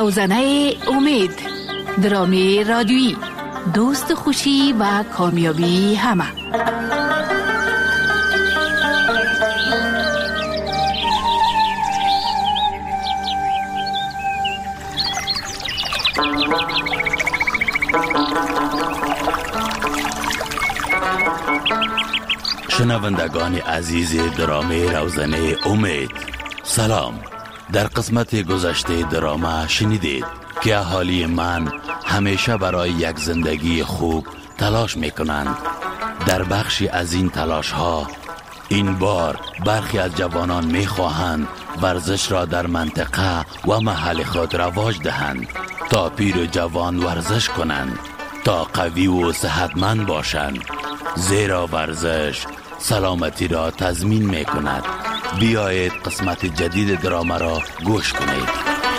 روزنه امید، درامه رادیویی، دوست خوشی و کامیابی همه. شنوندگان عزیز درامه روزنه امید، سلام. در قسمت گذشته درامه شنیدید که اهالی من همیشه برای یک زندگی خوب تلاش میکنند. در بخشی از این تلاش ها این بار برخی از جوانان میخواهند ورزش را در منطقه و محل خود رواج دهند تا پیر و جوان ورزش کنند، تا قوی و صحتمند باشند، زیرا ورزش سلامتی را تضمین می کند. بیایید قسمت جدید درامه را گوش کنید.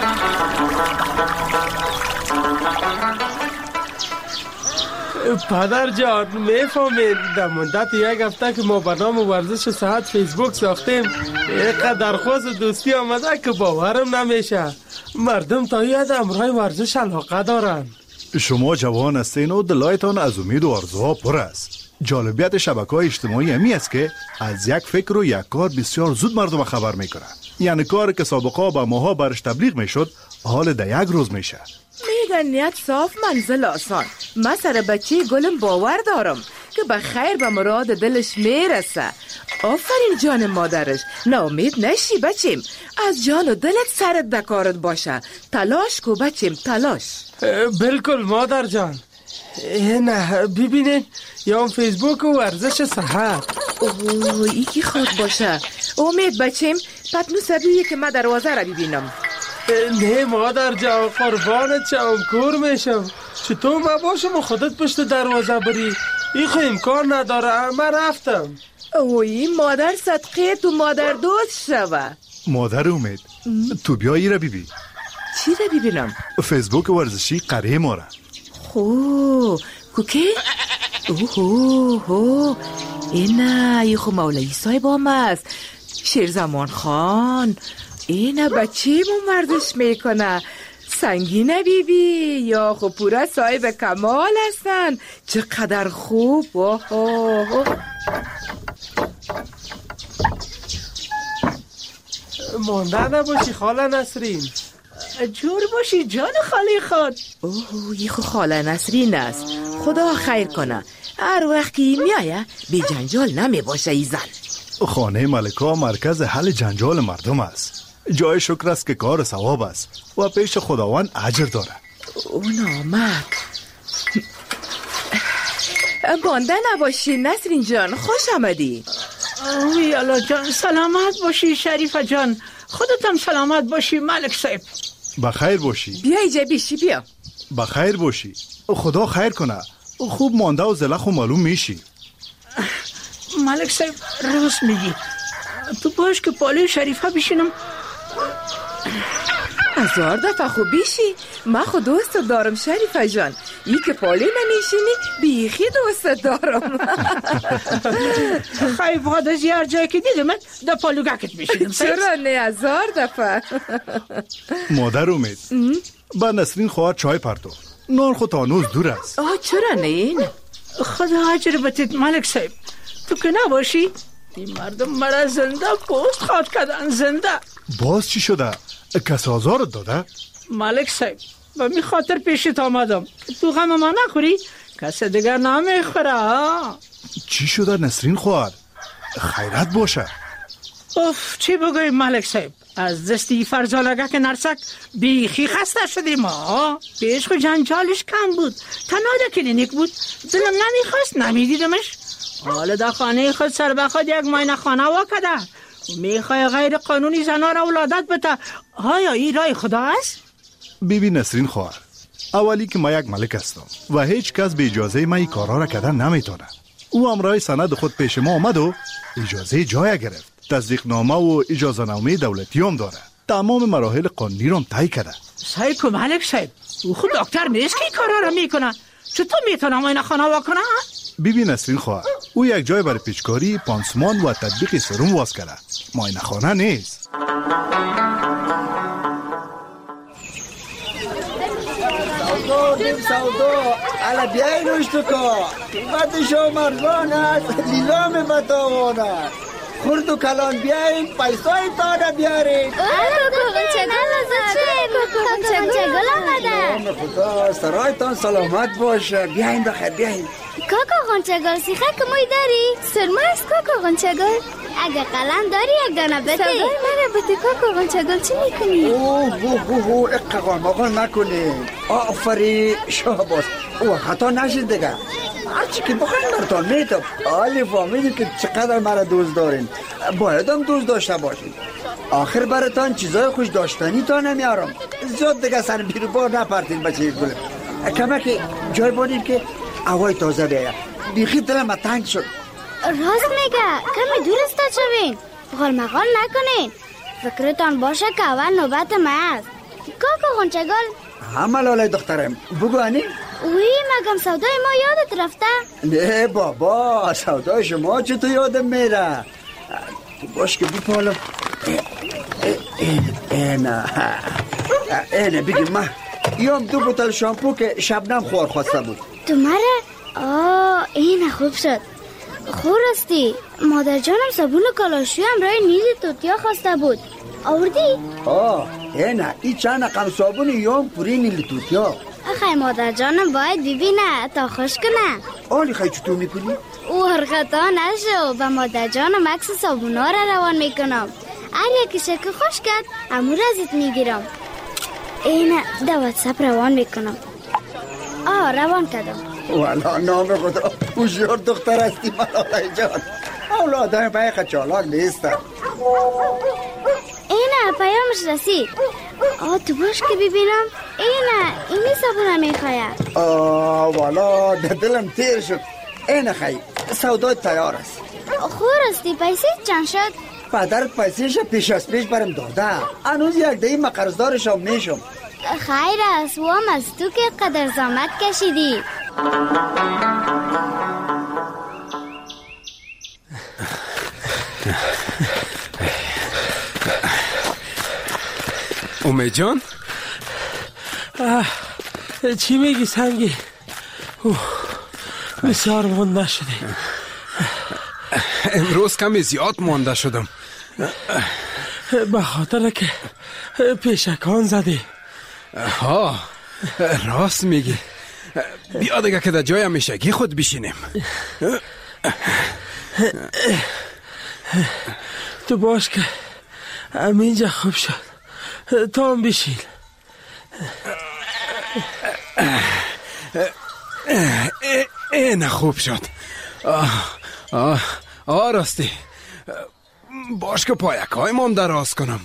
پدر جان میفهمید در مدت یک هفته که ما برنامه ورزش صحت فیسبوک ساختیم اینقدر درخواست دوستی آمده که باورم نمیشه. مردم تا ید امرهای ورزش علاقه دارن. شما جوان هستین و دلایتان از امید و آرزوها پر است. جالبیت شبکه‌های اجتماعی همی است که از یک فکر و یک کار بسیار زود مردم خبر میکنه. یعنی کاری که سابقا با ماها برش تبلیغ میشد حال در یک روز میشه. میگن نیت صاف منزل آسان. من سر بچه گلم باور دارم که به خیر به مراد دلش میرسه. آفرین جان مادرش، ناامید نشی بچیم. از جان و دلت سرت دکارت باشه. تلاش کو بچیم، تلاش. بالکل مادر جان. نه ببینید یا فیسبوک و ورزش صحت. اوه ایکی خود باشه. امید بچیم پتنو سبیه که من دروازه را ببینم. نه مادر جان قربانت شم، کور میشم. چطور ما باشم و خودت پشت دروازه بری؟ این خو امکان نداره. من رفتم. اوی مادر صدقه تو مادر دوست شوه. مادر امید تو بیا ای را ببین. چی را ببینم؟ فیسبوک ورزشی قریه ما را. خو کوکی؟ اوه اینا یخو مولوی صاحب هم است. شیرزمان خان. اینا بچه مون ورزش میکنه. سنگینه بیبی یا خو پورا صاحب کمال هستن. چقدر خوب. مانده نباشی خاله نسرین. جور باشی جان خالی خود. اوه یخو خاله نسرین است. خدا خیر کنه. هر وقت که میایه بی جنجال نمی باشه ای زن. خانه ملکا مرکز حل جنجال مردم است. جای شکر است که کار ثواب است و پیش خداوند اجر داره. اون آمد. بانده نباشی نسرین جان، خوش آمدی. وی الله جان سلامت باشی شریفه جان. خودت هم سلامت باشی ملک صاحب. بخیر باشی. بیا ایجا بیشی بیا. بخیر باشی. خدا خیر کنه. خوب مانده و زلخ و معلوم میشی. ملک صاحب راست میگی. تو باش که پاله شریفه بشینم. هزار دفعه خوب بیشی. من خود دوست دارم شریفه جان. ای که پاله نمیشینی بیخی دوست دارم. خیلی بخواد از هر جایی که دیدم در پالوگکت بشینم. چرا نه هزار دفعه. مادر امید با نسرین خواهر چای پرتو. نان خود تانوز دور است. چرا نه این؟ خدا اجر بتید ملک صاحب. تو که نباشی این مردم مرا زنده پوست خواد کردن. زنده. باز چی شده؟ کس آزارت داده؟ ملک صاحب و می خاطر پیشت آمدم تو غم ما نخوری کس دیگر نمیخوره. چی شده نسرین خواهر؟ خیرت باشه. چی بگویم ملک صاحب، از دستی فرزالگه که نرسک بیخی خسته شدیم. پیش خود جنجالش کم بود. تنها کلینیک بود. دلم نمیخواست نمیدیدمش. حالا در خانه خود سر به خود یک ماینه خانه واکده. میخوای غیر قانونی زنا را ولادت بده. آیا این رای خدا است؟ ببین نسرین خواهر، اولی که من یک ملک هستم و هیچ کس به اجازه من این کارا را کردن نمیتونه. او امرای سند خود پیش ما آمد و اجازه جای گرفت. تصدیق نامه و اجازه نامه دولتی هم داره. تمام مراحل قانونی رو طی کرده. صحیح که ملک صاحب، او خود دکتر نیست که این کارا را میکنه. چطور میتونه ماینه خانه واکنه؟ ببین نسرین خواهر، او یک جای برای پیچکاری، پانسمان و تطبیق سرم واس کرده. ماینه خانه نیست. خوردیم سودا الا بیایی روشتو که قیمت شما مرزان است لیلام بتاوان است خورد و کلان بیایین پیسای تانه بیارین کوکو آمده خدا سرایتان سلامت باشه بیایین بخیر بیایین کوکو غنچگل سیخه کموی داری؟ سرما است کوکو غنچگل اگه قلم داری یک دانه بده سوای من بده کوکو غنچگل چی میکنی؟ اوه اقاقان مقال نکنی آفری شاباس او خطا نشید دیگه هرچی که بخواین برتان میتم آلی فهمیدیم که چقدر مرا دوست دارین باید هم دوست داشته باشین آخر براتان چیزای خوش داشتنی تا نمیارم زیاد دیگه سر بیرو بار نپرتین بچه گلم کمه که جای بانیم که هوای تازه بیاید بیخی دلم تنگ شد راست میگه کمی دور استاد شوین بغل مغال نکنین فکرتان باشه که اول نوبت ما است کوکو غنچگل همه لاله دخترم بگو انی وی مگم سودای ما یادت رفته نه بابا سودای شما چطور یادم میره تو باش که بیپالم اینه بگیم من یام 2 بوتل شامپو که شبنم خوار خواسته بود تو مره؟ اینه خوب شد خور استی مادر جانم صابون کالاشوی همراه نیز توتیا خواسته بود آوردی؟ اینه این چند رقم صابون یام پوری نیل توتیا خیلی مادر جانم باید ببینه تا خوش کنه آلی خیلی چطور میکنی؟ او حرکتا نشو و مادر جانم عکس صابونا را روان میکنم هر یکی شکل خوش کرد امور ازت میگیرم اینه در واتساپ روان میکنم روان کردم والا نام خدا هوشیار دختر هستی ملاله جان اولادای باید چالاک نیستن اینه پیامش رسید تو باش که ببینم اینی صابونه میخواید والا دلم تیر شد اینه خیلی سودای تیار است خور استی پیسه چند شد؟ پدرت پیسهش پیش از پیش برم داده هنوز یک دهی من قرضدارشم میشم خیر است وام از تو که قدر زحمت کشیدی امید جان چی میگی سنگی؟ بسیار مانده شده امروز کمی زیاد مانده شدم به خاطر که پیشکان زدی راست میگی بیا دیگه که در جای همیشگی خود بشینیم تو باش که همینجا خوب شد تو هم بشین این خوب شد راستی باش که پایکای من دراز کنم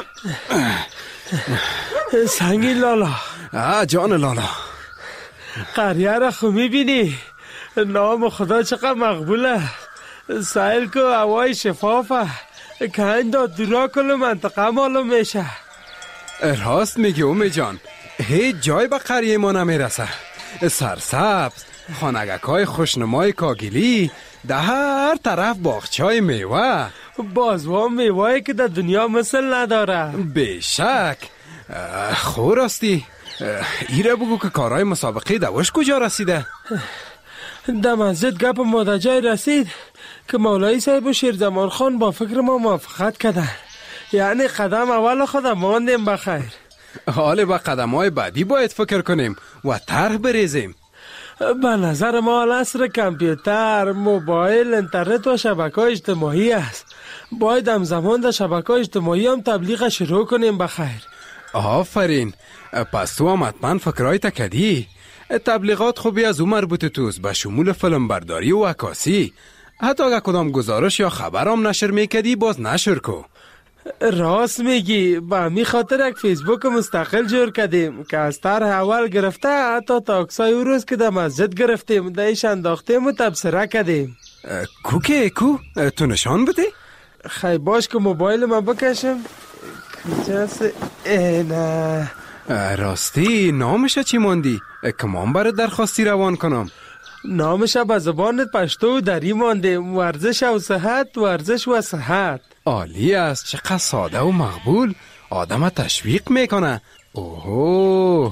سنگی لالا جان لالا قریه را خو میبینی نام خدا چقدر مقبوله سایل که هوای شفافه که انداد دورا کل منطقه معلوم میشه راست میگی امید جان هیچ جای به قریه ما نمیرسه سرسبز خانگکای خوشنمای کاگلی ده هر طرف باغچای میوه بازوان میوهی که در دنیا مثل نداره بیشک خور راستی ایره بگو که کارهای مسابقه دوش کجا رسیده در مسجد گپ ماده جای رسید که مولای صاحب و شیرزمان خان با فکر ما موافقت کردن یعنی قدم اول خودم ماندیم بخیر حالا با قدم های بعدی باید فکر کنیم و طرح بریزیم به نظر ما عصر کامپیوتر، موبایل، اینترنت و شبکه‌های اجتماعی است. باید همزمان در شبکه‌های اجتماعی هم تبلیغ شروع کنیم بخیر. آفرین. پس تو هم حتما فکرهای تکدی. تبلیغات خوبی از اون مربوط توست به شمول فیلم برداری و عکاسی. حتی اگه کدام گزارش یا خبر هم نشر میکدی باز نشر کو. راست میگی. با همی خاطر یک فیسبوک مستقل جور کردیم که از طرح اول گرفته حتی تا عکسای او روز که در مسجد گرفتیم دایش انداختیم و تبصره کردیم. کو تو نشان بده؟ خیلی باش که موبایل من بکشم. کجاست؟ نه راستی نامشه چی ماندی؟ که من برای درخواستی روان کنم. نامشه به زبان پشتو دری مانده. ورزش و صحت، ورزش و صحت. عالی است. چقدر ساده و مقبول. آدم تشویق میکنه. اوه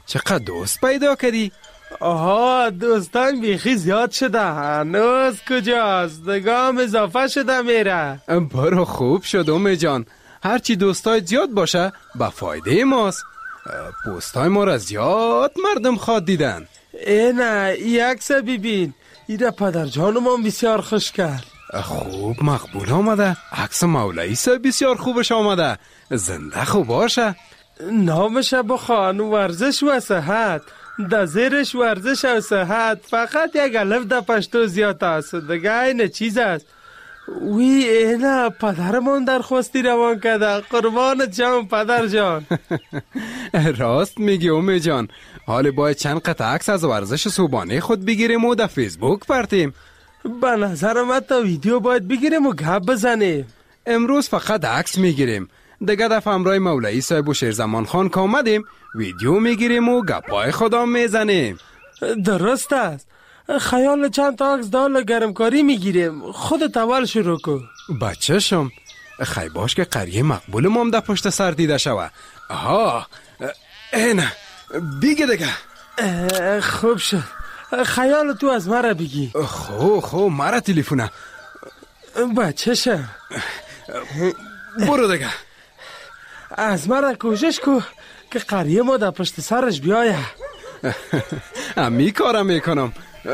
چقدر دوست پیدا کردی؟ آها دوستان بیخی زیاد شده. هنوز کجاست؟ دگام اضافه شده میره. برو خوب شد اومی جان. هرچی دوستای زیاد باشه به فایده ماست. پستای ما را زیاد مردم خواد دیدن. نه یک عکس ببین. ایده پدر جانم بسیار خوش کرد. خوب مقبول آمده. عکس مولوی صاحب بسیار خوبش آمده. زنده خوب باشه. نامش بخوان ورزش و صحت. در زیرش ورزش و صحت فقط یک الف در پشتو زیاد است. دیگه این چیز است. وی اینا پدرمان درخواستی روان کرده. قربان جان پدر جان. راست میگی اومی جان. حالا باید چند قطع عکس از ورزش صبحانه خود بگیریم و در فیسبوک پرتیم. به نظر من تا ویدیو باید بگیریم و گپ بزنیم. امروز فقط عکس میگیریم. دیگه دفعه همراه مولوی صاحب و شیرزمان خان که آمدیم ویدیو میگیریم و گپای خدا میزنیم. درست است. خیال چند تا عکس دال گرمکاری میگیریم. خودت اول شروع کن. بچه شم. خی باش که قریه مقبول مام در پشت سر دیده شوه. آها اینه بیگه دیگه. خوب شد. خیال تو از مرا بگی. خو مرا تلیفونه. بچه شم. برو دیگه. از مرا کوشش کو که قریه ما در پشت سرش بیایه. امی کارم میکنم.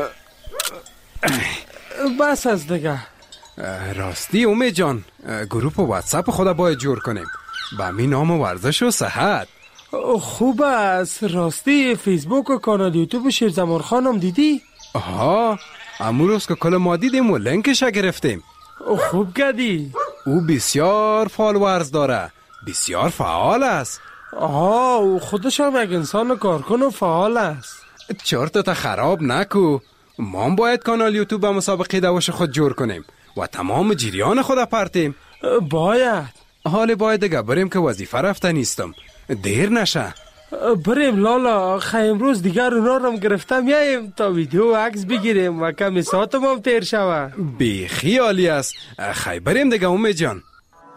بس از دیگه. راستی اومی جان گروپ واتساپ خدا باید جور کنیم با می نام ورزش و صحت. خوب است. راستی فیسبوک و کانال یوتیوب شیرزمان خانم دیدی؟ آها امروز که کل ما دیدیم و لینکش گرفتیم. خوب کردی. او بسیار فالوورز داره. بسیار فعال است. آها او خودش هم یک انسان کارکن و فعال است. چرتت خراب نکو. ما باید کانال یوتیوب مسابقه دواش خود جور کنیم و تمام جریان خود پرتیم. باید. حالا باید دیگه بریم که وظیفه رفته نیستم. دیر نشه. بریم لالا. خیلی امروز دیگر اونا رو گرفتم یایم تا ویدیو و عکس بگیریم و کمی ساعتم هم تیر شوه. بی خیالی است. خیلی بریم دیگه اومی جان.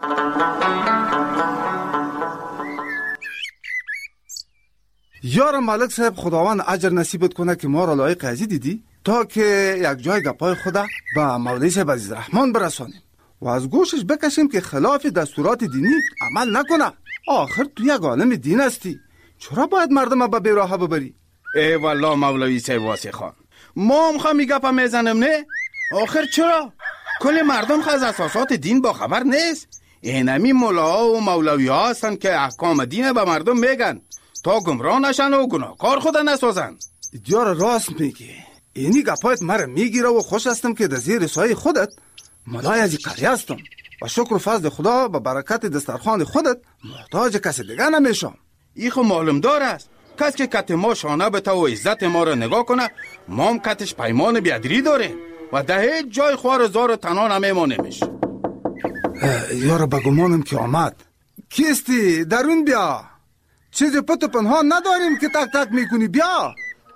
یار ملک صاحب خداوند اجر نصیبت کنه که ما را لایق قضی دیدی تا که یک جای گپای خدا با مولوی صاحب عزیز رحمان برسانیم و از گوشش بکشیم که خلاف دستورات دینی عمل نکنه. آخر تو یک عالم دین هستی. چرا باید مردم به بیراهه ببری؟ ای والله مولوی صاحب واسه خان ما هم خواهی گپا میزنم نه؟ آخر چرا؟ کل مردم از اساسات دین با خبر نیست. اینمی مولاها و مولوی ها هستن که احکام دین به مردم میگن تا گمراه نشن و گناهکار خود نسازن. دیار راست میگی. اینی گپایت مرا میگیره و خوش هستم که در زیر سایه خودت مولای از قریه هستم و شکر و فضل خدا به برکت دسترخوان خودت محتاج کسی دیگه نمیشم. ای خو معلوم دار است. کس که کت ما شانه بته و عزت ما را نگاه کنه ما هم کتش پیمان بیادری داره و ده هیچ جای خوار زار تنها نمیمانیمش. یارا بگمانم که آمد. کیستی؟ درون بیا. چیزی پت و پنهان نداریم که تک تک میکنی. بیا.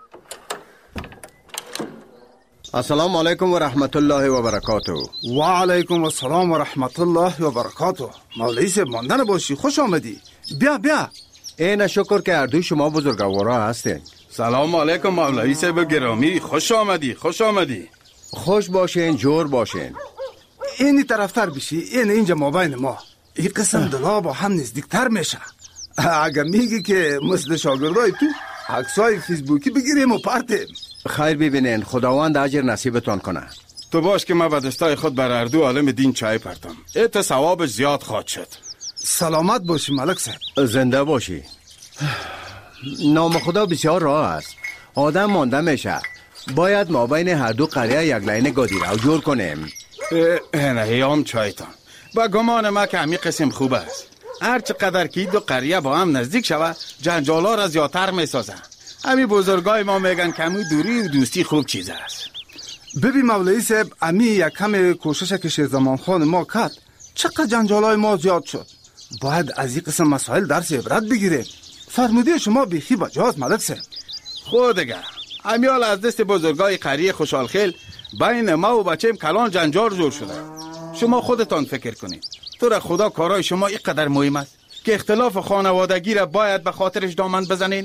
السلام علیکم و رحمت الله و برکاته. و علیکم السلام و رحمت الله و برکاته. مولوی صاحب ماندن باشی. خوش آمدی. بیا. این شکر که اردوی شما بزرگوارا هستین. سلام علیکم مولوی صاحب گرامی. خوش آمدی. خوش باشین، جور باشین. اینی طرفتر بشی. اینجا مابین ما. این قسم دلا با هم نزدیکتر میشه. اگر میگی که مثل شاگردای تو عکسای فیسبوکی بگیریم و پرتیم. خیر ببینین. خداوند اجر نصیبتان کنه. تو باش که ما به دستای خود بر اردو عالم دین چای پرتم. ایت ثوابش زیاد خواهد شد. سلامت باشی ملک صاحب. زنده باشی. نام خدا بسیار راه است. آدم مانده میشه. باید ما بین هر دو قریه یک لاین گادیرو جور کنیم. نه هم چایتان. با گمان ما که همی قسم خوب است. هر چقدر که دو قریه با هم نزدیک شود جنجالا را زیادتر میسازن. همی بزرگای ما میگن که همی دوری و دوستی خوب چیز است. ببین مولوی صاحب امی یک کم کوشش که شیرزمان خان ما کرد چقدر جنجالای ما زیاد شد. باید از این قسم مسائل درس عبرت بگیریم. فرموده شما بیخی بجاست ملک صاحب. خود دیگه امیال از دست بزرگای قریه خوشحال خیل بین ما و بچه‌م کلان جنجال جور شده. شما خودتان فکر کنید. تو را خدا کارای شما اینقدر مهم است که اختلاف خانوادگی را باید به خاطرش دامن بزنین.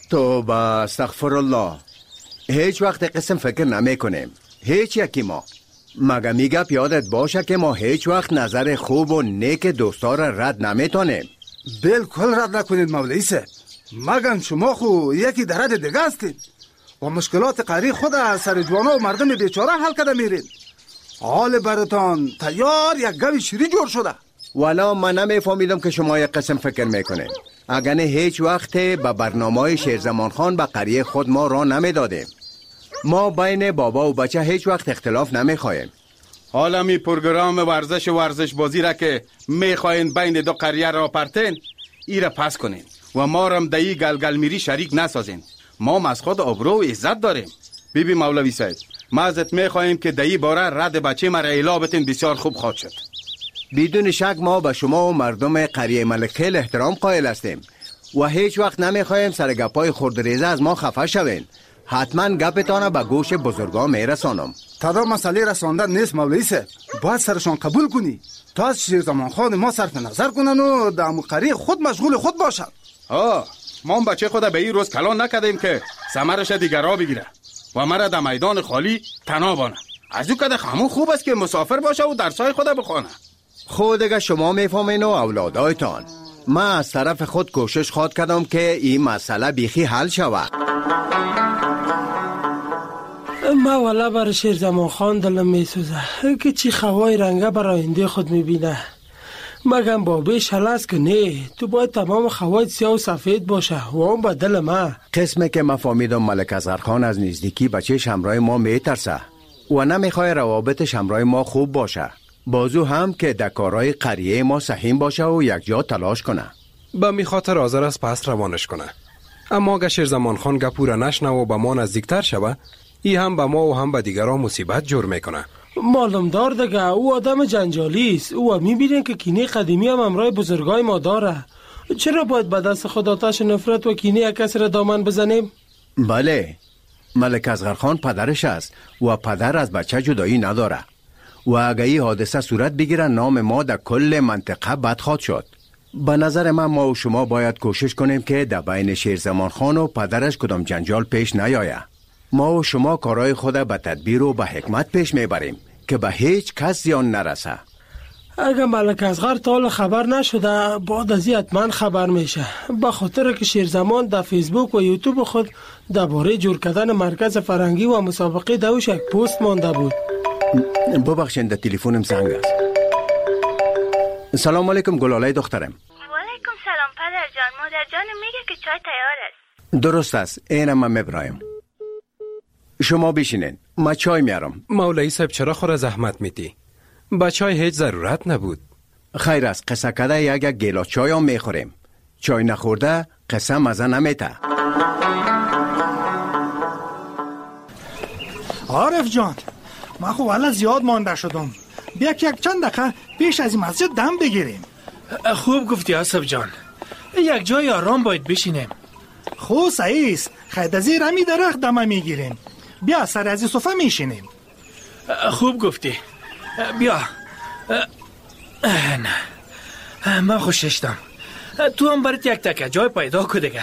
تو با استغفر الله هیچ وقت قسم فکر نمی کنیم، هیچ یکی ما. مگه میگه یادت باشه که ما هیچ وقت نظر خوب و نیک دوستا را رد نمیتونیم. بالکل رد نکنید مولوی صاحب، مگن شما خو یکی درد دیگه هستید و مشکلات قری خود از سر جوانا و مردم بیچاره حل کرده میرین. حال براتان تیار یک گوی شیری جور شده. والا من نمیفهمیدم که شما یک قسم فکر میکنین. اگر نه هیچ وقت به برنامه شیرزمان خان به قریه خود ما را نمیدادیم. ما بین بابا و بچه هیچ وقت اختلاف نمیخوایم. حالا می پروگرام ورزش بازی را که میخواین بین دو قریه را پرتین ای را پس کنین و ما را دایی گلگل میری شریک نسازین. ما از خود آبرو و عزت داریم. بیبی مولوی صاحب، ما ازت میخوایم که دایی باره رد بچه مرا اعلا بتین، بسیار خوب خواهد شد. بدون شک ما به شما و مردم قریه ملک خیل احترام قائل هستیم و هیچ وقت نمیخوایم سر گپای خردریزه از ما خفه شوین. حتما گپتان به گوش بزرگا میرسانم. تا مسئله رساندن نیست مولوی صاحب، باید سرشان قبول کنی تا از شیرزمان خان ما صرف نظر کنن و در قریه خود مشغول خود باشن. ما بچه خود به این روز کلان نکردیم که ثمرش دیگرا بگیره و مرا در میدان خالی تنها بانه. از او کده خمون خوب است که مسافر باشه و درسای خود بخونه. خود اگه شما میفهمین و اولادایتان، من از طرف خود کوشش خواد کردم که این مسئله بیخی حل شود. ما والا برای شیرزمان خان دلم میسوزه که چی خوای رنگه برای آینده خود میبینه. مگم بابیش حل است که نه، تو باید تمام خوایت سیاه و سفید باشه و اون با دل ما. قسمه که ما فهمیدم ملک اصغر خان از نزدیکی بچه همراه ما میترسه و نمیخواه روابط همراه ما خوب باشه. بازو هم که در کارهای قریه ما سهیم باشه و یک جا تلاش کنه. به می خاطر حاضر از پس روانش کنه. اما اگه شیرزمان خان گپوره نشنه و به ما نزدیکتر شوه، ای هم به ما و هم به دیگران مصیبت جور میکنه. معلوم دار دیگه، او آدم جنجالی است. او میبینین که کینه قدیمی هم امرای بزرگای ما داره. چرا باید به دست خود آتش نفرت و کینه یک کس را دامن بزنیم؟ بله، ملک اصغر خان پدرش است و پدر از بچه جدایی نداره و اگه این حادثه صورت بگیره نام ما در کل منطقه بد خواهد شد. به نظر من ما و شما باید کوشش کنیم که در بین شیرزمان خان و پدرش کدام جنجال پیش نیاید. ما و شما کارهای خود به تدبیر و به حکمت پیش میبریم که به هیچ کس زیان نرسه. اگه ملک اصغر تا خبر نشده، بعد از این حتما خبر میشه، به خاطر که شیرزمان در فیسبوک و یوتیوب خود درباره جور کردن مرکز فرهنگی و مسابقه دوش یک پست مانده بود. ببخشید در تلفنم زنگ است. سلام علیکم گلاله دخترم. وعلیکم سلام پدر جان. مادر جان میگه که چای تیار است. درست است، اینم من میبرایم. شما بشینین، ما چای میارم. مولوی صاحب چرا خور زحمت میدی؟ با چای هیچ ضرورت نبود. خیر است، قصه کده یک گیلاس چای هم میخوریم. چای نخورده قصه مزه نمیته. عارف جان، من خب والا زیاد مانده شدم. بیا که یک چند دقیقه پیش از این مسجد دم بگیریم. خوب گفتی آصف جان، یک جای آرام باید بشینیم. خوب سعیس، خیلی از این رمی درخت دمه میگیریم. بیا سر از این صفحه میشینیم. خوب گفتی. بیا. نه من خوششتم. تو هم برات یک تکه جای پیدا که دیگه.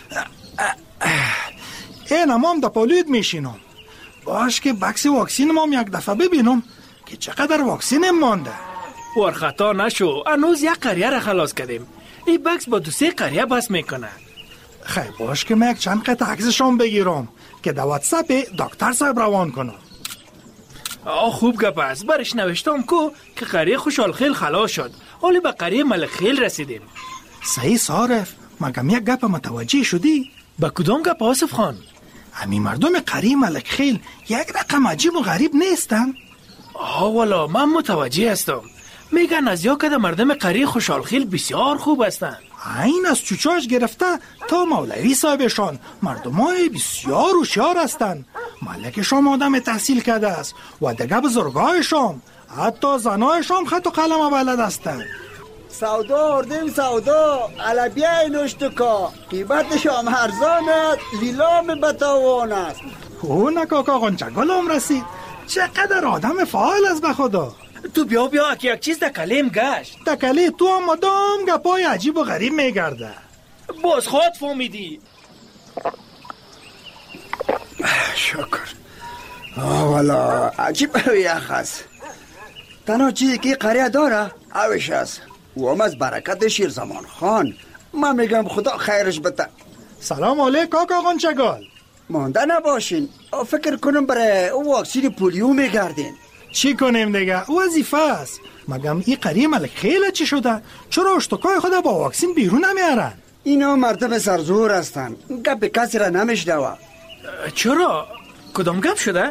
این هم در پالود میشینم. باش که بکس واکسین هم یک دفعه ببینم که چقدر واکسین مانده. ورخطا نشو، هنوز یک قریه را خلاص کردیم. این بکس با 2-3 قریه بس میکنه. خیلی باش که من یک چند قطع عکسشون بگیرم که در واتساپ دکتر صاحب روان کنم. خوب گپ است. برش نوشتم که قریه خوشحال خیل خلاص شد. حالی به قریه ملک خیل رسیدیم. صحیح صارف، مگم یک گپ متوجه شدی؟ با کدام گپ آصف خان؟ همین مردم قریه ملک خیل یک رقم عجیب و غریب نیستن؟ والا من متوجه هستم. میگن از یا کده مردم قریه خوشحال خیل بسیار خوب هستن. این از چوچاش گرفته تا مولوی صاحبشان مردمای بسیار هوشیار هستن. ملکشان آدم تحصیل کرده است و دیگه بزرگایشان حتی زنایشان خط و قلم بلد هستن. سودا اردیم سودا علبیه نشتکا قیمتشان ارزان لیلام بتوان است. نه کاکا غنچگلم رسید. چقدر آدم فعال است به خدا. تو بیا که یک چیز در کلیم گشت. در کلی تو هم مدام گپای عجیب و غریب میگرده. باز خود فهمیدی. شکر. والا عجیب یخ است. تنها چیزی که قریه داره اوش است و هم از برکت شیرزمان خان. من میگم خدا خیرش بده. سلام علیکم کاکا غنچگال. مانده نباشین. فکر کنم برای واکسین پولیو میگردین. چی کنیم دیگه؟ وظیفه است. مگم این قریه ملک خیلی چی شده؟ چرا اشتکای خدا با واکسین بیرون نمیارن؟ اینا مردم سرزور هستن. گپ کسی را نمیشنوه. چرا؟ کدام گپ شده؟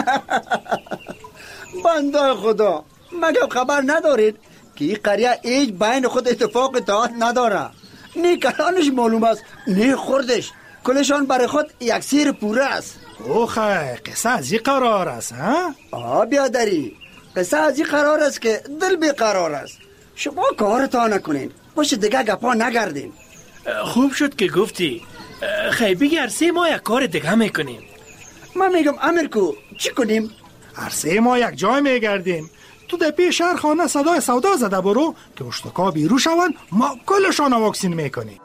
بنده خدا، مگه خبر ندارید که این قریه هیچ بین خود اتفاق اتحاد نداره؟ نه کلانش معلوم است نه خوردش. کلشان برای خود یک سیر پوره است. اوخه قصه از این قرار است ها؟ بیادری، قصه از این قرار است که دل بیقرار است. شما کارتان نکنین، باش دیگه گپا نگردین. خوب شد که گفتی. خیلی هر 3 ماه یک کار دیگه میکنیم. من میگم امرکو چی کنیم؟ هر 3 ماه یک جای میگردیم. تو در پیش شهر خانه صدای سودا زده برو که اشتکا بیرو شون، ما کلشان واکسین میکنیم.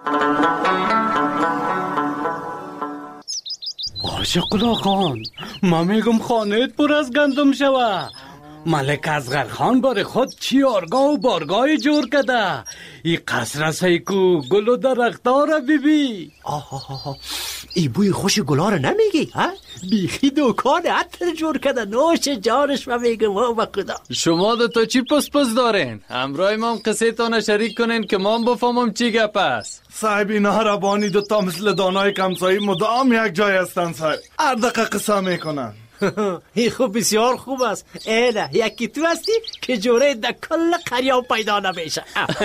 آشقلا خان، ما میگم خانهت پر از گندم شوه. ملک اصغر خان بار خود چی آرگاه و بارگاه جور کده. ای قصر سیکو گل و درختار بیبی. ای بوی خوش گلار نمیگی ها؟ بیخی دوکان عطر جور کده. نوش جانش ما میگم ها بخدا. شما دو تا چی پس دارین؟ همراه ما هم قصه تانه شریک کنین که ما هم بفهمم چی گپ است. صاحب اینا ربانی دو تا مثل دانای کمسایی مدام یک جای هستن صاحب. هر دقیقه قصه میکنن. این خوب بسیار خوب است. ایله یکی تو هستی که جوره در کل قریه پیدا نمیشه.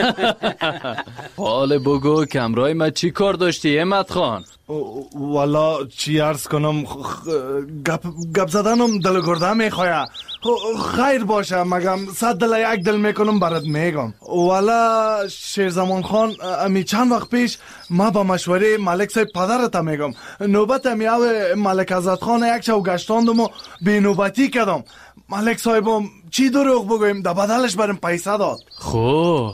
حال بگو که همراه ما چی کار داشتی احمد خان؟ والا چی عرض کنم، گپ زدنم دل گرده میخواه. خیر باشه، مگم 100 دل یک دل میکنم برات میگم. والا شیرزمان خان، امی چند وقت پیش ما با مشوره ملک صاحب پدرت میگم نوبت امی او ملک عزت خان یک شو گشتاندم و بی نوبتی کردم. ملک صاحبم چی دروغ بگویم در بدلش برم پیسه داد. خو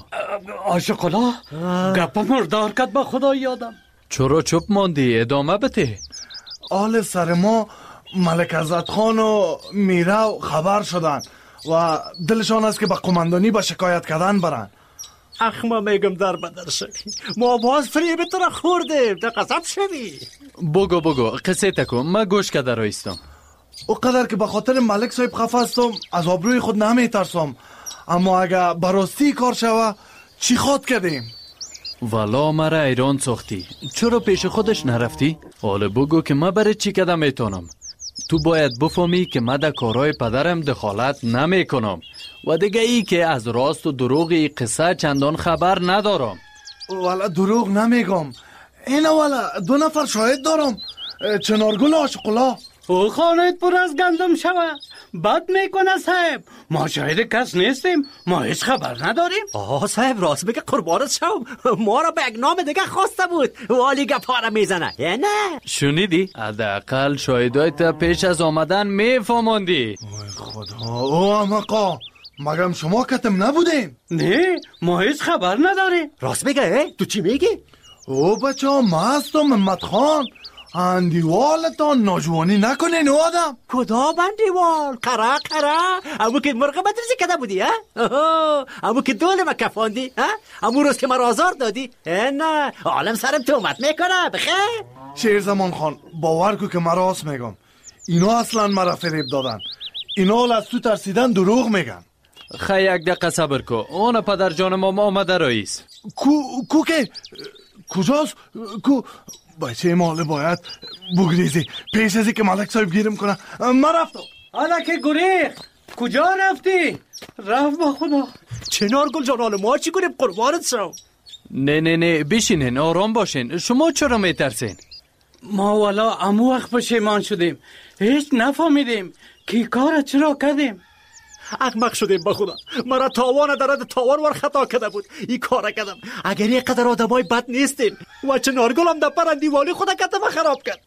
آشقلا گپ مردار کد با خدا یادم. چرا چپ ماندی؟ ادامه بده. آل سر ما ملک عزت خان و میرو خبر شدن و دلشان است که با قماندانی با شکایت کردن برن. اخ ما میگم در بدر شدی، ما باز فریب تو را خوردیم، در قصب شدی. بگو قصه تکو، ما گوش کده رایستم. او قدر که به خاطر ملک صاحب خفه هستم از آبروی خود نمیترسم، اما اگه براستی کار شوه چی خواد کردیم؟ والا مرا ایران ساختی. چرا پیش خودش نرفتی؟ حالا بگو که ما برای چی کده میتونم. تو باید بفهمی که من در کارهای پدرم دخالت نمی کنم و دیگه ای که از راست و دروغ ای قصه چندان خبر ندارم. والا دروغ نمیگم. اینا والا 2 نفر شاهد دارم. چنارگل آشقلا. او خانهت پر از گندم شوه. بد میکنه صاحب. ما شاهد کس نیستیم، ما هیچ خبر نداریم. صاحب راست بگه قربانت شوم، ما را به یک نام دیگه خواسته بود والی گپا را میزنه یا نه؟ شنیدی؟ حداقل شاهدای تا پیش از آمدن میفهموندی. خدا او امقا، مگم شما کتم نبودین؟ نه ما هیچ خبر نداریم. راست بگه تو چی میگی؟ او بچه ها ما هستم محمد خان. اندیوالتان ناجوانی نکنین او آدم. کدام اندیوال؟ قرا امو که مرغ مدرسه کده بودی ها؟ امو که دول ما کفاندی ها؟ امو روز که ما آزار دادی؟ نه عالم سرم تومت میکنه بخیر. شیرزمان خان باور کو که من راست میگم. اینا اصلا مرا فریب دادن. اینا از تو ترسیدن دروغ میگن. خیلی یک دقیقه صبر کو. اون پدر جان ما آمده رئیس. کو که کجاست؟ کو بچه مال باید بگریزی پیش ازی که ملک صاحب گیرم کنه. من رفتم. حالا که گریخ کجا رفتی؟ رفت با خدا. چنارگل جان حالا ما چی کنیم قربانت شو؟ نه بشینین آرام باشین. شما چرا میترسین؟ ما والا امو وقت پشیمان شدیم، هیچ نفهمیدیم که کار چرا کردیم. احمق شدیم با خدا. مرا تاوان درد تاوان ور خطا کرده بود این کار کردم. اگر یک قدر آدمای بد نیستیم و چنارگل هم در پرندیوالی خدا کردم و خراب کرد.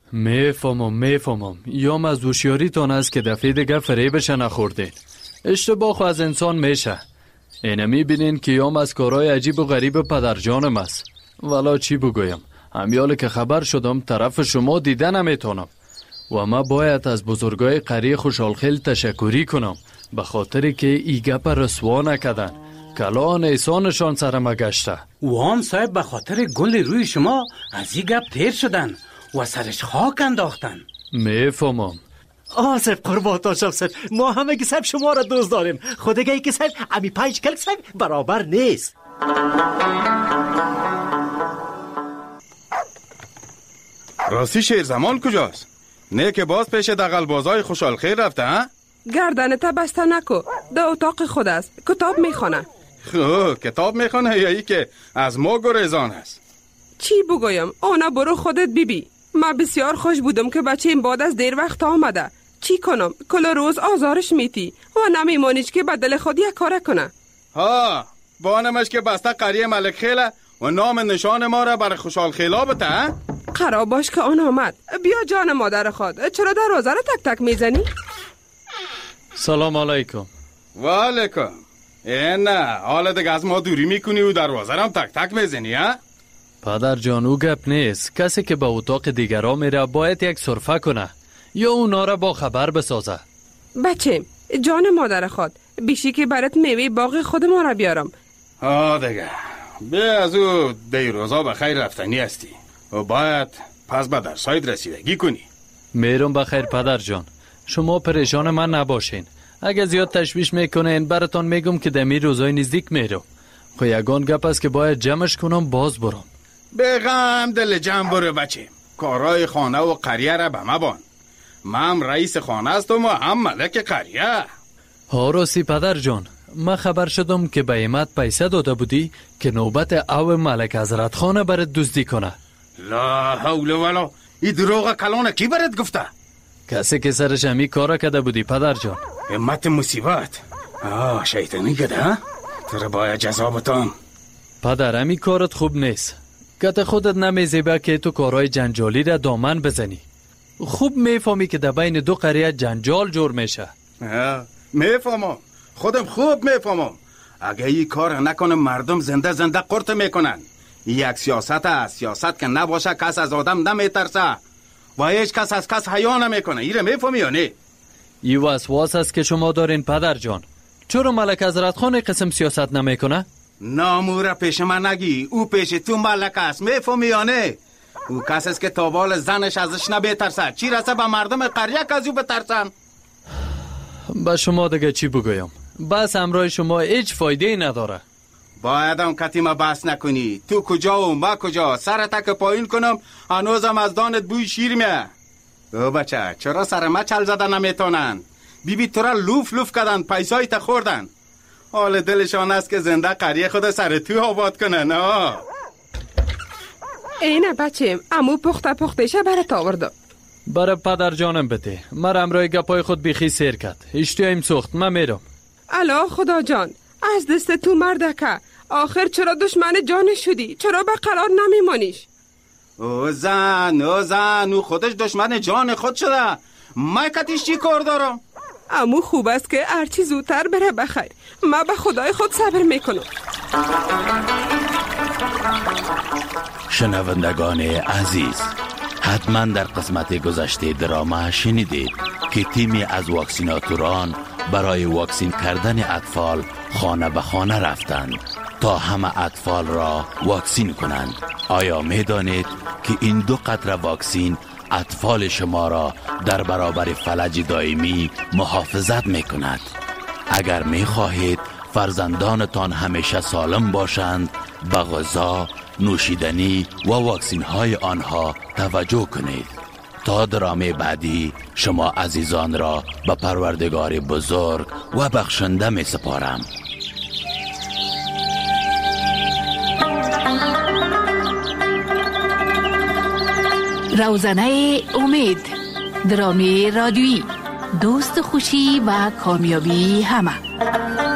میفهمم یا از هوشیاریتان است که دفعه دیگر فریبش نخوردین. اشتباه خو از انسان میشه. اینه میبینین که یام از کارهای عجیب و غریب پدرجانم است. والا چی بگویم، همیال که خبر شدم طرف شما دیده نمیتونم و ما باید از بزرگای قریه خوشحالخیل تشکری کنم به خاطر که ای گپ رسوا نکردن. کلان احسانشان سرم گشته. وان صاحب به خاطر گل روی شما از این گپ تیر شدن و سرش خاک انداختن. میفهمم. صاحب قربان صاحب، ما همه که صاحب شما را دوست داریم. خودگی که صاحب امی 5 کلک صاحب برابر نیست. راستی شیر زمان کجاست؟ نه که باز پیش دغل بازای خوشحالخیل رفته ها؟ گردنت بسته نکو، در اتاق خود است، کتاب میخونه. کتاب میخونه یا ای که از ما گریزان است؟ چی بگویم؟ آنا برو خودت بیبی. من بسیار خوش بودم که بچه این بعد از دیر وقت آمده. چی کنم؟ کل روز آزارش میتی و نمیمانیش که بدل خود یک کار کنه. بانمش که بسته قریه ملک خیله و نام نشان ما را بر خوشحالخیلا بته. قرار باش که آن آمد. بیا جان مادر خود، چرا دروازه را تک تک میزنی؟ سلام علیکم. و علیکم. نه حالا دیگه از ما دوری میکنی و دروازه هم تک تک میزنی ها؟ پدر جان او گپ نیست. کسی که به اتاق دیگرا میره باید یک سرفه کنه یا اونا را با خبر بسازه. بچه جان مادر خود، بیشی که برات میوه باغ خود ما را بیارم. دیگه بیا از او دیروزا بخیر رفتنی هستی و باید پس به درسایت رسیدگی کنی. میرم بخیر پدر جان. شما پریشان من نباشین. اگه زیاد تشویش میکنین براتون میگم که دمی روزای نزدیک میرم. خو یگان گپ است که باید جمعش کنم باز برم. بغم دل جمع برو بچه. کارای خانه و قریه را به ما بان. من رئیس خانه هستم و هم ملک قریه. راستی پدر جان، من خبر شدم که به ایمت پیسه داده بودی که نوبت او ملک حضرت خانه برات دزدی کنه. لا حول ولا. ای دروغ کلانه کی برات گفته؟ کسی که سرش همی کارا کده بودی پدر جان. همت مصیبت. شیطانی کده ها؟ تو باید جزا بتام. پدر همی کارت خوب نیست. کت خودت نمیزیبه که تو کارهای جنجالی را دامن بزنی. خوب میفهمی که در بین دو قریه جنجال جور میشه. میفهمم، خودم خوب میفهمم. اگه این کار نکنم مردم زنده زنده قرط میکنن. یک سیاست است. سیاست که نباشه کس از آدم نمیترسه و هیچ کس از کس حیا نمیکنه. ایره میفهمی یا نه؟ این وسواس است که شما دارین پدر جان. چرا ملک حضرت خان قسم سیاست نمیکنه؟ ناموره پیش من نگی. او پیش تو ملک است. میفهمی یا نه؟ او کس است که تابال زنش ازش نمیترسه. چی رسه به مردم قریه که از او بترسن؟ با شما دیگه چی بگویم؟ بس امرای شما هیچ فایده نداره. باید هم کتیمه بس نکنی. تو کجا و ما کجا؟ سر تک پایین کنم هنوزم از دانت بوی شیر میه. او بچه چرا سر ما چل زده نمیتونن؟ بیبی تو را لوف لوف کردن، پیسای تا خوردن. حال دلشان است که زنده قریه خود سر تو آباد کنن. اینه بچه امو پختشه برات آوردم. برای پدر جانم بده. من امرای گپای خود بیخی سیر کرد. اشتیایم سخت. من میرم. الا خدا جان، از دست تو مردکه. آخر چرا دشمن جان شدی؟ چرا به قرار نمیمانیش؟ او زن او خودش دشمن جان خود شده. من کتیش چی کار دارم؟ امو خوب است که هرچی زودتر بره بخیر. من به خدای خود صبر میکنم. شنوندگان عزیز، حتما در قسمت گذشته دراما شنیدید که تیمی از واکسیناتوران برای واکسین کردن اطفال خانه به خانه رفتند تا همه اطفال را واکسین کنند. آیا می دانید که این 2 قطره واکسین اطفال شما را در برابر فلج دائمی محافظت می کند؟ اگر می خواهید فرزندانتان همیشه سالم باشند، به غذا، نوشیدنی و واکسین های آنها توجه کنید. تا درامه بعدی شما عزیزان را به پروردگار بزرگ و بخشنده می سپارم. روزنه امید، درامی رادیویی، دوست خوشی و کامیابی همه.